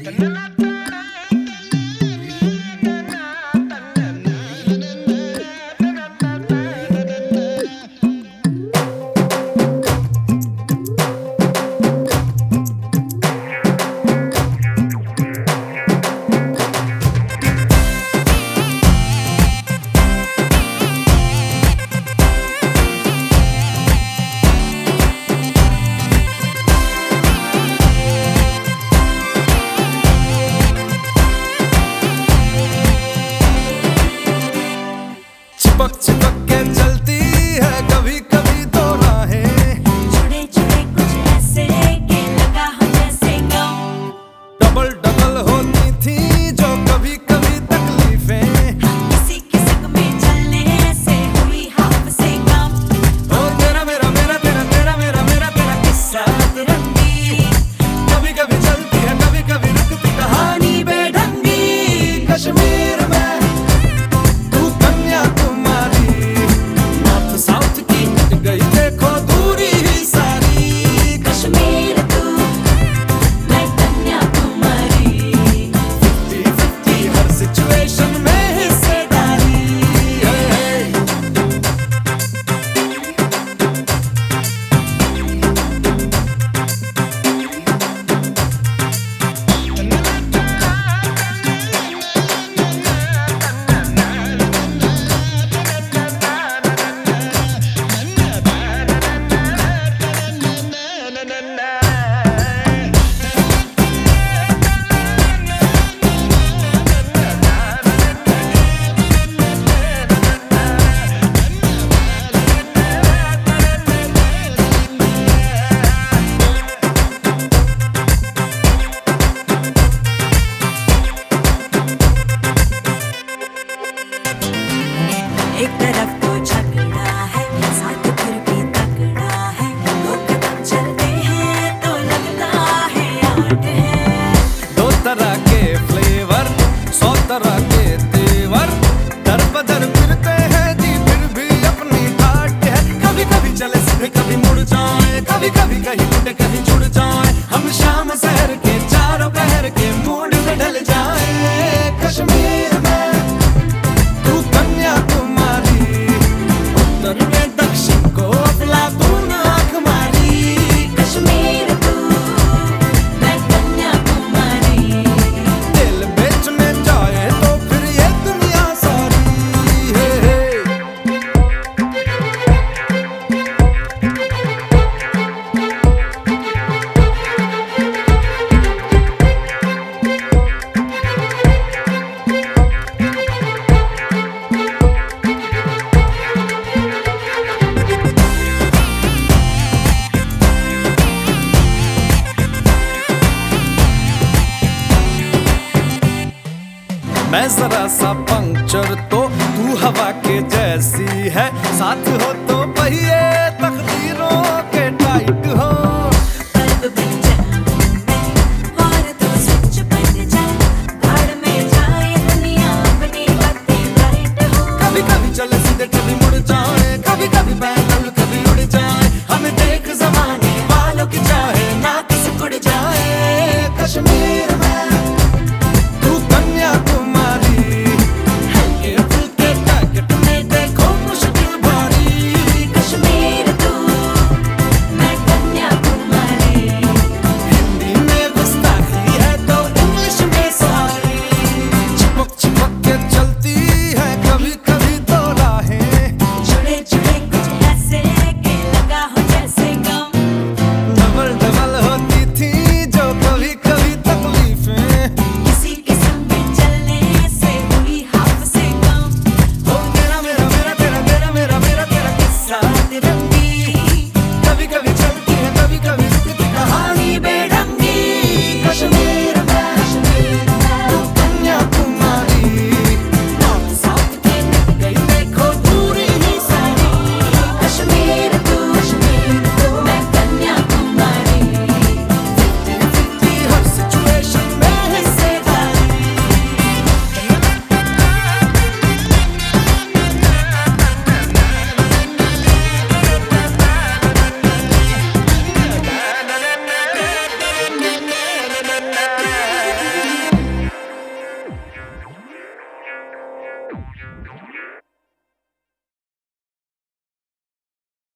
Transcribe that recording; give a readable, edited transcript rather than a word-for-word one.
चिपक चिपक के चलती है कभी कभी तो राहें, जुड़े जुड़े कुछ ऐसे कि लगा हो जैसे गाँव। डबल डबल होती थी जो कभी कभी तकलीफें, किसी किसी में चलने से हुई हाफ से कम। ओ तेरा मेरा मेरा तेरा तेरा मेरा मेरा तेरा किस्सा रंगी कभी कभी चलती है कभी कभी रुकती कहानी बेढंगी। कश्मीर में तू कन्याकुमारी, नॉर्थ साउथ की मिट गई देखो दूरी ही सारी। कश्मीर तू मैं कन्याकुमारी, 50-50 हर सिचुएशन में हिस्सेदारी। एक तरफ तो झगड़ा है, साथ फिर भी तगड़ा है। दो कदम चलते हैं तो लगता है आठ है। दो तरह के फ्लेवर, 100 तरह के तेवर, दर बदर फिरते हैं जी फिर भी अपनी ठाट है। कभी कभी चले सीधे कभी मुड़ जाए, कभी कभी कहीं टूटे कहीं जुड़ जाए। हम शाम शहर के चारों पहर के मूड में ढल जाए। कश्मीर में तू कन्याकुमारी, उत्तर में दक्षिण को अफलातून आंख मारी। कश्मीर तू मैं कन्याकुमारी, दिल बेचने जाए तो फिर ये दुनिया सारी। मैं जरा सा पंक्चर तो तू हवा के जैसी है, साथ हो तो पहिए तकदीरों के टाइट हो। बल्ब बन जाऊं मैं और तू स्विच बन जाए। भाड़ में जाए दुनिया अपनी बत्ती ब्राइट हो। कभी कभी चले सीधे कभी मुड़ जाए, कभी कभी पैदल कभी उड़ जाए। हमें देख जमाने वालों की चाहे ना किसी उड़ जाए। कश्मीर में तू कन्याकुमारी, हल्के फुल्के पैकेट में देखो मुश्किल भारी।